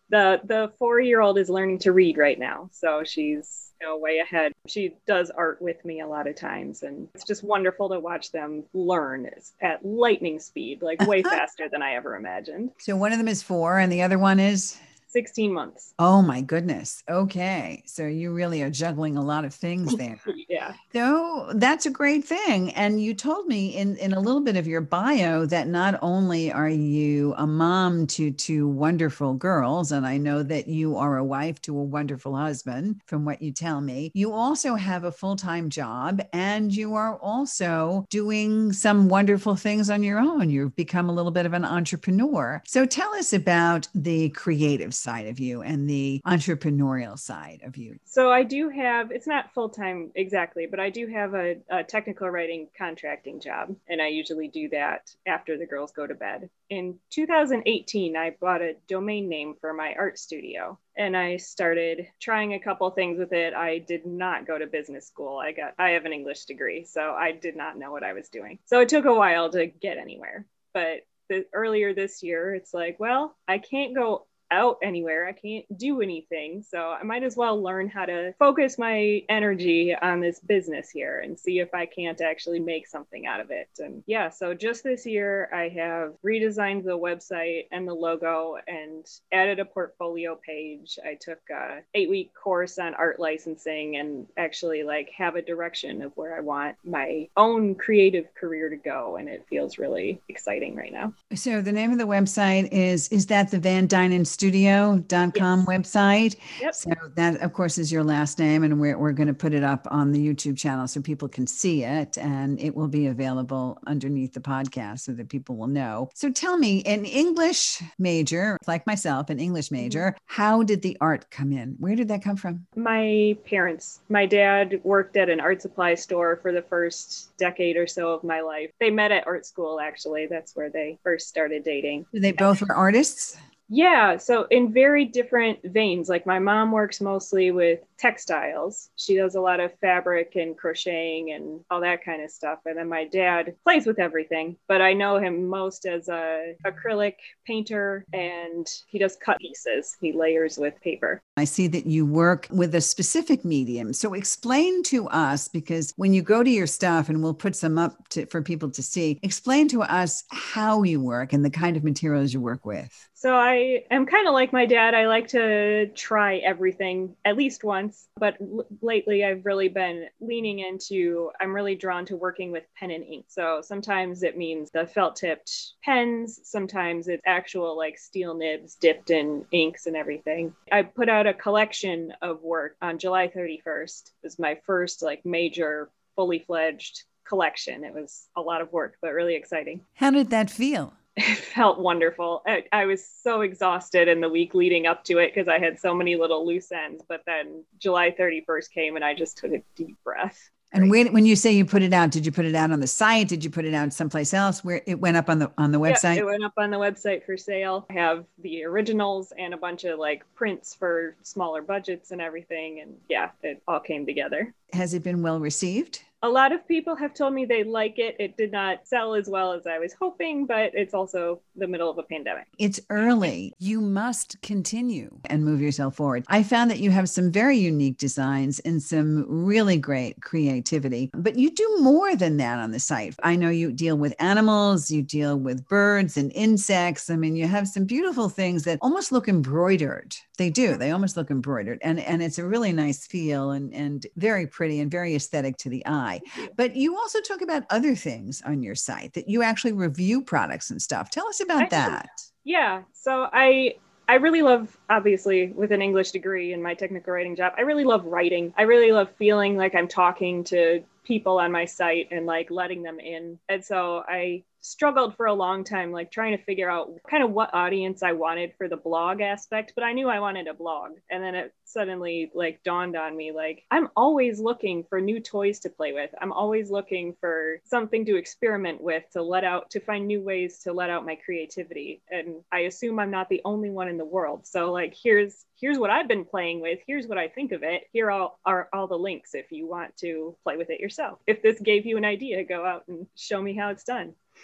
The the four-year-old is learning to read right now, so she's, you know, way ahead. She does art with me a lot of times, and it's just wonderful to watch them learn at lightning speed, like way faster than I ever imagined. So one of them is four and the other one is? sixteen months. Oh my goodness. Okay. So you really are juggling a lot of things there. Yeah. So that's a great thing. And you told me in, in a little bit of your bio that not only are you a mom to two wonderful girls, and I know that you are a wife to a wonderful husband from what you tell me, you also have a full-time job and you are also doing some wonderful things on your own. You've become a little bit of an entrepreneur. So tell us about the creative side of you and the entrepreneurial side of you. So I do have, it's not full-time exactly, but I do have a, a technical writing contracting job, and I usually do that after the girls go to bed. In two thousand eighteen, I bought a domain name for my art studio, and I started trying a couple things with it. I did not go to business school. I got, I have an English degree, so I did not know what I was doing. So it took a while to get anywhere, but the, earlier this year, it's like, well, I can't go out anywhere. I can't do anything. So I might as well learn how to focus my energy on this business here and see if I can't actually make something out of it. And yeah, so just this year, I have redesigned the website and the logo and added a portfolio page. I took a eight week course on art licensing and actually like have a direction of where I want my own creative career to go. And it feels really exciting right now. So the name of the website is, is that the Van Dynen studio dot com yes. website? Yep. So that, of course, is your last name. And we're, we're going to put it up on the YouTube channel so people can see it. And it will be available underneath the podcast so that people will know. So tell me, an English major, like myself, an English major, mm-hmm. how did the art come in? Where did that come from? My parents. My dad worked at an art supply store for the first decade or so of my life. They met at art school, actually. That's where they first started dating. They both were artists? Yeah, so in very different veins. Like my mom works mostly with textiles. She does a lot of fabric and crocheting and all that kind of stuff. And then my dad plays with everything, but I know him most as a acrylic painter, and he does cut pieces. He layers with paper. I see that you work with a specific medium. So explain to us, because when you go to your stuff, and we'll put some up to, for people to see, explain to us how you work and the kind of materials you work with. So I am kind of like my dad. I like to try everything at least once, but l- lately I've really been leaning into, I'm really drawn to working with pen and ink. So sometimes it means the felt tipped pens. Sometimes it's actual like steel nibs dipped in inks and everything. I put out a collection of work on July thirty-first. It was my first like major fully fledged collection. It was a lot of work, but really exciting. How did that feel? It felt wonderful. I, I was so exhausted in the week leading up to it because I had so many little loose ends. But then July thirty-first came and I just took a deep breath. And when, when you say you put it out, did you put it out on the site? Did you put it out someplace else where it went up on the on the website? Yeah, it went up on the website for sale. I have the originals and a bunch of like prints for smaller budgets and everything. And yeah, it all came together. Has it been well received? A lot of people have told me they like it. It did not sell as well as I was hoping, but it's also the middle of a pandemic. It's early. You must continue and move yourself forward. I found that you have some very unique designs and some really great creativity, but you do more than that on the site. I know you deal with animals, you deal with birds and insects. I mean, you have some beautiful things that almost look embroidered. They do. They almost look embroidered. And, and it's a really nice feel and, and very pretty and very aesthetic to the eye. But you also talk about other things on your site, that you actually review products and stuff. Tell us about I, that. Yeah. So I I really love, obviously, with an English degree and my technical writing job, I really love writing. I really love feeling like I'm talking to people on my site and like letting them in. And so I struggled for a long time, like trying to figure out kind of what audience I wanted for the blog aspect, but I knew I wanted a blog. And then it suddenly like dawned on me, like, I'm always looking for new toys to play with. I'm always looking for something to experiment with, to let out, to find new ways to let out my creativity. And I assume I'm not the only one in the world. So like, here's, here's what I've been playing with. Here's what I think of it. Here are, are all the links if you want to play with it yourself. If this gave you an idea, go out and show me how it's done.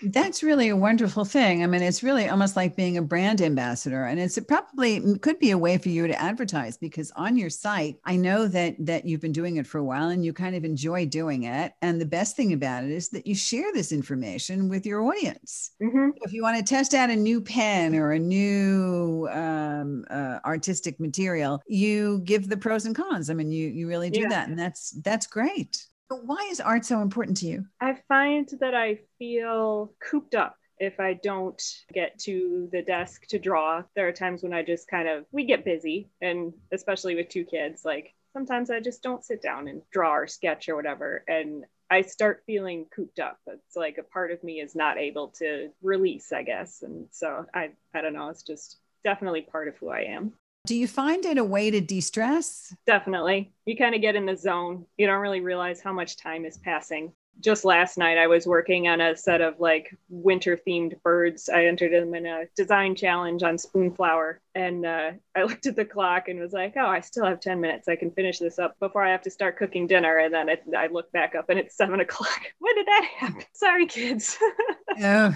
That's really a wonderful thing. I mean, it's really almost like being a brand ambassador, and it's it probably could be a way for you to advertise, because on your site, I know that that you've been doing it for a while and you kind of enjoy doing it. And the best thing about it is that you share this information with your audience. Mm-hmm. If you want to test out a new pen or a new um, uh, artistic material, you give the pros and cons. I mean, you you really do Yeah. that, and that's that's great. But why is art so important to you? I find that I feel cooped up if I don't get to the desk to draw. There are times when I just kind of, we get busy, and especially with two kids, like sometimes I just don't sit down and draw or sketch or whatever. And I start feeling cooped up. It's like a part of me is not able to release, I guess. And so I, I don't know, it's just definitely part of who I am. Do you find it a way to de-stress? Definitely. You kind of get in the zone. You don't really realize how much time is passing. Just last night, I was working on a set of like winter themed birds. I entered them in a design challenge on Spoonflower. And uh, I looked at the clock and was like, oh, I still have ten minutes. I can finish this up before I have to start cooking dinner. And then it, I look back up and it's seven o'clock. When did that happen? Sorry, kids. Oh,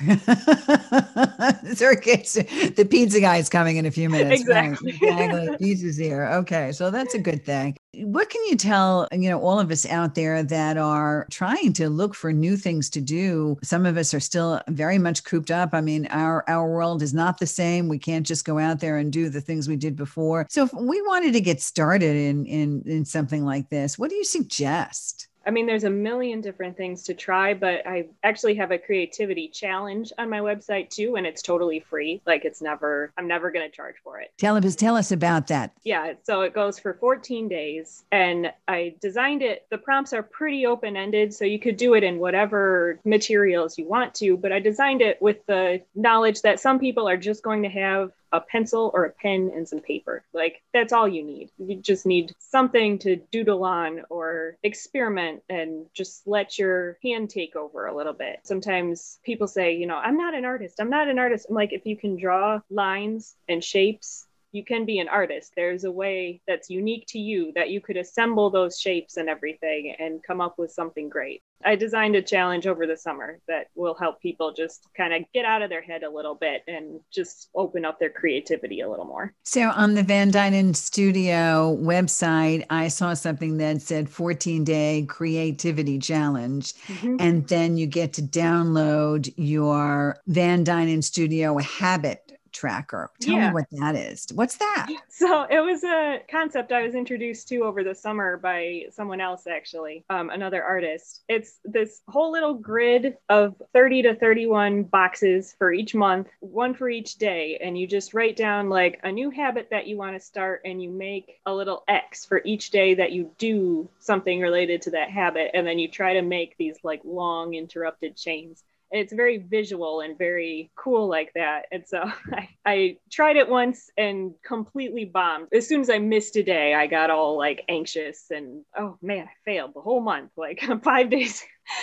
sorry, kids. The pizza guy is coming in a few minutes. Exactly. Right? Exactly. Pizza's here. Okay. So that's a good thing. What can you tell, you know, all of us out there that are trying to look for new things to do? Some of us are still very much cooped up. I mean, our, our world is not the same. We can't just go out there and do the things we did before. So if we wanted to get started in, in, in something like this, what do you suggest? I mean, there's a million different things to try, but I actually have a creativity challenge on my website too, and it's totally free. Like it's never, I'm never going to charge for it. Tell us, tell us about that. Yeah, so it goes for fourteen days, and I designed it. The prompts are pretty open-ended, so you could do it in whatever materials you want to, but I designed it with the knowledge that some people are just going to have a pencil or a pen and some paper. Like that's all you need. You just need something to doodle on or experiment and just let your hand take over a little bit. Sometimes people say, you know, I'm not an artist. I'm not an artist. I'm like, if you can draw lines and shapes, you can be an artist. There's a way that's unique to you that you could assemble those shapes and everything and come up with something great. I designed a challenge over the summer that will help people just kind of get out of their head a little bit and just open up their creativity a little more. So on the Van Dynen Studio website, I saw something that said fourteen day creativity challenge. Mm-hmm. And then you get to download your Van Dynen Studio habit tracker. Tell yeah. me what that is. What's that? So it was a concept I was introduced to over the summer by someone else, actually, um, another artist. It's this whole little grid of thirty to thirty-one boxes for each month, one for each day. And you just write down like a new habit that you want to start, and you make a little X for each day that you do something related to that habit. And then you try to make these like long interrupted chains. It's very visual and very cool like that. And so I, I tried it once and completely bombed. As soon as I missed a day, I got all like anxious and, oh man, I failed the whole month, like five days.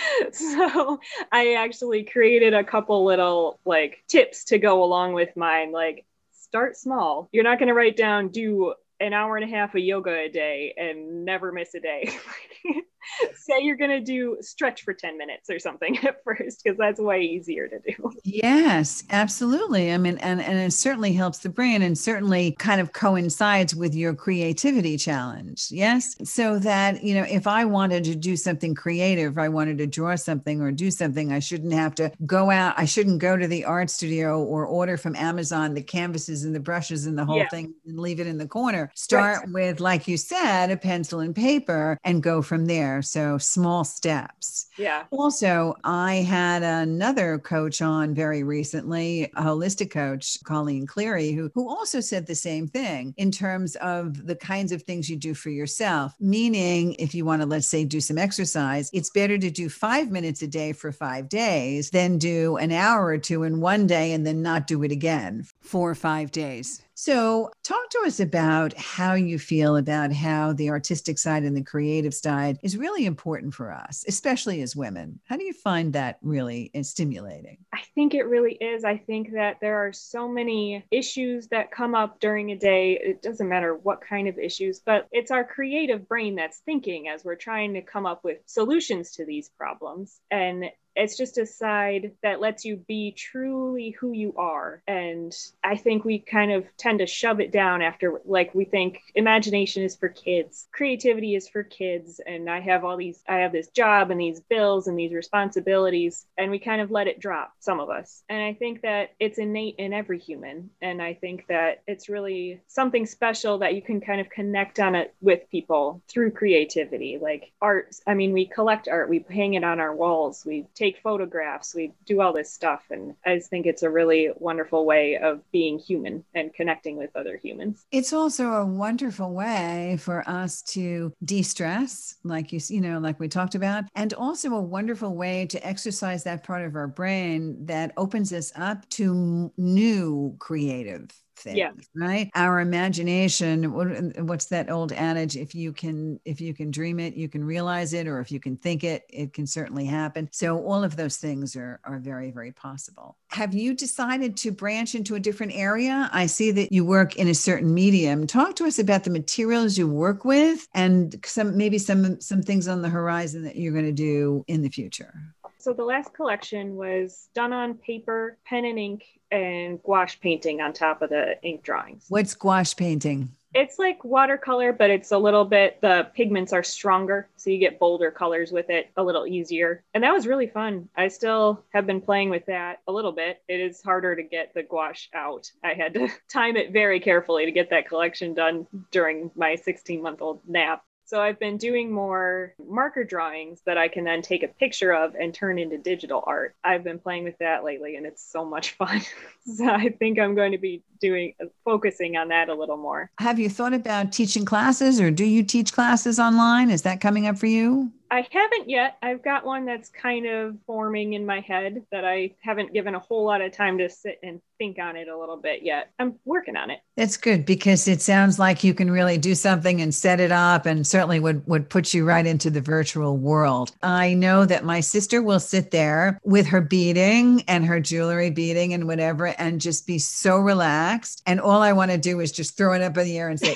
So I actually created a couple little like tips to go along with mine. Like start small. You're not going to write down, do an hour and a half of yoga a day and never miss a day. Say you're going to do stretch for ten minutes or something at first, because that's way easier to do. Yes, absolutely. I mean, and, and it certainly helps the brain and certainly kind of coincides with your creativity challenge. Yes. So that, you know, if I wanted to do something creative, I wanted to draw something or do something, I shouldn't have to go out. I shouldn't go to the art studio or order from Amazon the canvases and the brushes and the whole yeah. thing and leave it in the corner. Start right. with, like you said, a pencil and paper and go from there. So small steps. Yeah. Also, I had another coach on very recently, a holistic coach, Colleen Cleary, who, who also said the same thing in terms of the kinds of things you do for yourself. Meaning, if you want to, let's say, do some exercise, it's better to do five minutes a day for five days than do an hour or two in one day and then not do it again for five days. So talk to us about how you feel about how the artistic side and the creative side is really important for us, especially as women. How do you find that really stimulating? I think it really is. I think that there are so many issues that come up during a day. It doesn't matter what kind of issues, but it's our creative brain that's thinking as we're trying to come up with solutions to these problems. And it's just a side that lets you be truly who you are. And I think we kind of tend to shove it down after, like, we think imagination is for kids, creativity is for kids, and I have all these, I have this job and these bills and these responsibilities, and we kind of let it drop, some of us. And I think that it's innate in every human. And I think that it's really something special that you can kind of connect on it with people through creativity. Like art, I mean, we collect art, we hang it on our walls, we take photographs, we do all this stuff. And I just think it's a really wonderful way of being human and connecting with other humans. It's also a wonderful way for us to de-stress, like you, you know, like we talked about, and also a wonderful way to exercise that part of our brain that opens us up to new creative things, yeah. right? Our imagination, what, what's that old adage? If you can, if you can dream it, you can realize it, or if you can think it, it can certainly happen. So all of those things are, are very, very possible. Have you decided to branch into a different area? I see that you work in a certain medium. Talk to us about the materials you work with and some, maybe some, some things on the horizon that you're going to do in the future. So the last collection was done on paper, pen and ink, and gouache painting on top of the ink drawings. What's gouache painting? It's like watercolor, but it's a little bit, the pigments are stronger, so you get bolder colors with it, a little easier. And that was really fun. I still have been playing with that a little bit. It is harder to get the gouache out. I had to time it very carefully to get that collection done during my sixteen-month-old nap. So I've been doing more marker drawings that I can then take a picture of and turn into digital art. I've been playing with that lately, and it's so much fun. So I think I'm going to be doing, focusing on that a little more. Have you thought about teaching classes, or do you teach classes online? Is that coming up for you? I haven't yet. I've got one that's kind of forming in my head that I haven't given a whole lot of time to sit and think on it a little bit yet. I'm working on it. That's good, because it sounds like you can really do something and set it up, and certainly would, would put you right into the virtual world. I know that my sister will sit there with her beading and her jewelry beading and whatever, and just be so relaxed. And all I want to do is just throw it up in the air and say,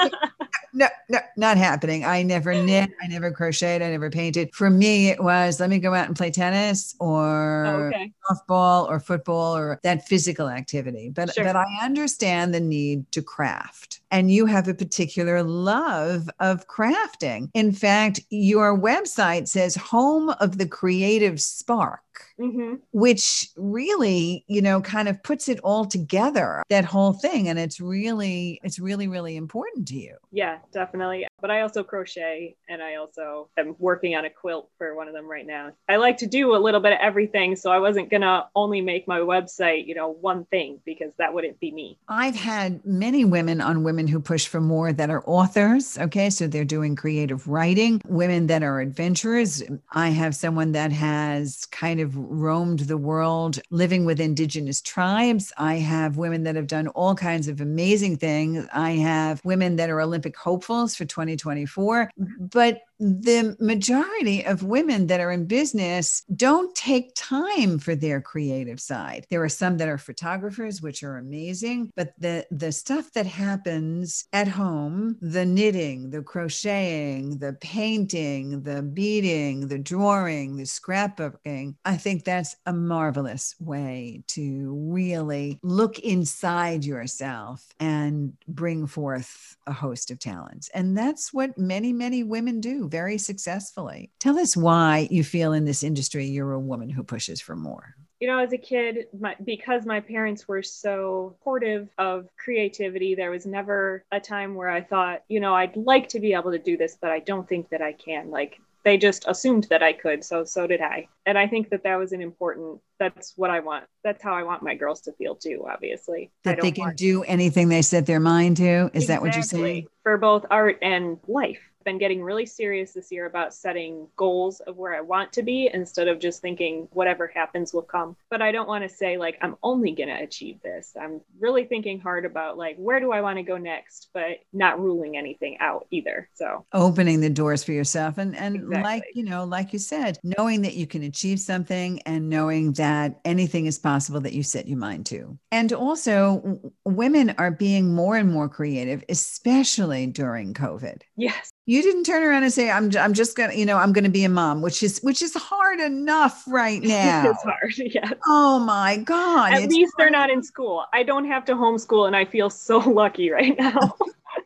No, no, not happening. I never knit. I never crocheted. I never painted. For me, it was, let me go out and play tennis or Oh, okay. softball or football or that physical activity. But, Sure. but I understand the need to craft. And you have a particular love of crafting. In fact, your website says home of the creative spark. Mm-hmm. Which really, you know, kind of puts it all together, that whole thing. And it's really, it's really, really important to you. Yeah, definitely. But I also crochet, and I also am working on a quilt for one of them right now. I like to do a little bit of everything. So I wasn't going to only make my website, you know, one thing, because that wouldn't be me. I've had many women on Women Who Push for More that are authors. Okay. So they're doing creative writing, women that are adventurers. I have someone that has kind of roamed the world living with indigenous tribes. I have women that have done all kinds of amazing things. I have women that are Olympic hopefuls for twenty twenty-four, but the majority of women that are in business don't take time for their creative side. There are some that are photographers, which are amazing, but the, the stuff that happens at home, the knitting, the crocheting, the painting, the beading, the drawing, the scrapbooking, I think that's a marvelous way to really look inside yourself and bring forth a host of talents. And that's what many, many women do very successfully. Tell us why you feel in this industry you're a woman who pushes for more. You know, as a kid, my, because my parents were so supportive of creativity, there was never a time where I thought, you know, I'd like to be able to do this, but I don't think that I can. Like, they just assumed that I could. So, so did I. And I think that that was an important, that's what I want. That's how I want my girls to feel too, obviously. That they can do anything they set their mind to. Is that what you're saying? For both art and life. Been getting really serious this year about setting goals of where I want to be instead of just thinking whatever happens will come. But I don't want to say like, I'm only going to achieve this. I'm really thinking hard about like, where do I want to go next, but not ruling anything out either. So opening the doors for yourself. And, and Exactly. like, you know, like you said, knowing that you can achieve something and knowing that anything is possible that you set your mind to. And also w- women are being more and more creative, especially during COVID. yes. You didn't turn around and say, I'm, I'm just going to, you know, I'm going to be a mom, which is, which is hard enough right now. It's hard. Yes. Oh my God. At it's least hard. they're not in school. I don't have to homeschool, and I feel so lucky right now.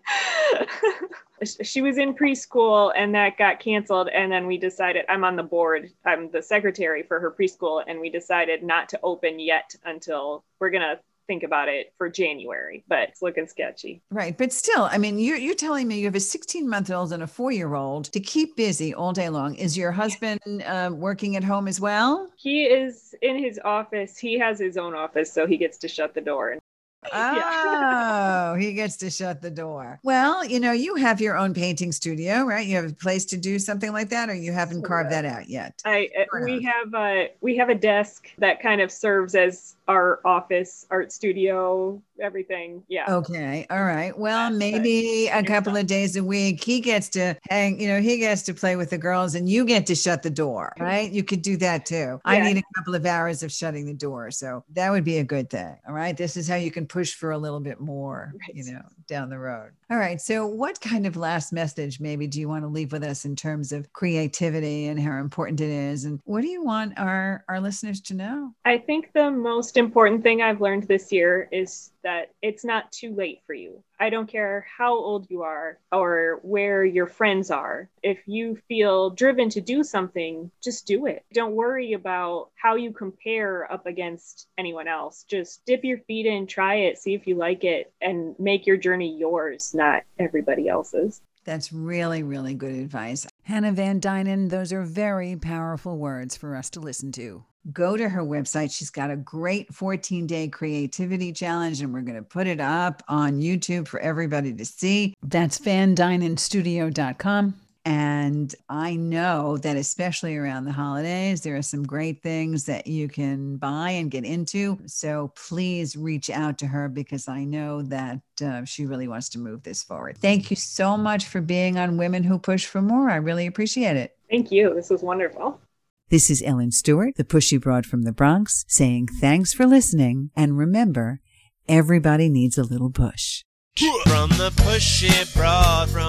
She was in preschool and that got canceled. And then we decided, I'm on the board. I'm the secretary for her preschool. And we decided not to open yet until we're going to think about it for January, but it's looking sketchy. Right. But still, I mean, you're, you're telling me you have a sixteen month old and a four year old to keep busy all day long. Is your husband uh, working at home as well? He is in his office. He has his own office, so he gets to shut the door. Oh, he gets to shut the door. Well, you know, you have your own painting studio, right? You have a place to do something like that, or you haven't carved that out yet? I uh, we have a we have a desk that kind of serves as our office, art studio, everything. Yeah. Okay. All right. Well, That's maybe a couple of days a week, he gets to hang, you know, he gets to play with the girls and you get to shut the door, right? You could do that too. Yeah. I need a couple of hours of shutting the door. So that would be a good thing. All right. This is how you can push for a little bit more, right, you know, down the road. All right. So what kind of last message maybe do you want to leave with us in terms of creativity and how important it is? And what do you want our, our listeners to know? I think the most important thing I've learned this year is that it's not too late for you. I don't care how old you are or where your friends are. If you feel driven to do something, just do it. Don't worry about how you compare up against anyone else. Just dip your feet in, try it, see if you like it, and make your journey yours, not everybody else's. That's really, really good advice. Hannah Van Dynen, those are very powerful words for us to listen to. Go to her website. She's got a great fourteen day creativity challenge, and we're going to put it up on YouTube for everybody to see. That's van dynen studio dot com. And I know that especially around the holidays, there are some great things that you can buy and get into. So please reach out to her because I know that uh, she really wants to move this forward. Thank you so much for being on Women Who Push for More. I really appreciate it. Thank you. This was wonderful. This is Ellen Stewart, the pushy broad from the Bronx, saying thanks for listening. And remember, everybody needs a little push. From the pushy broad from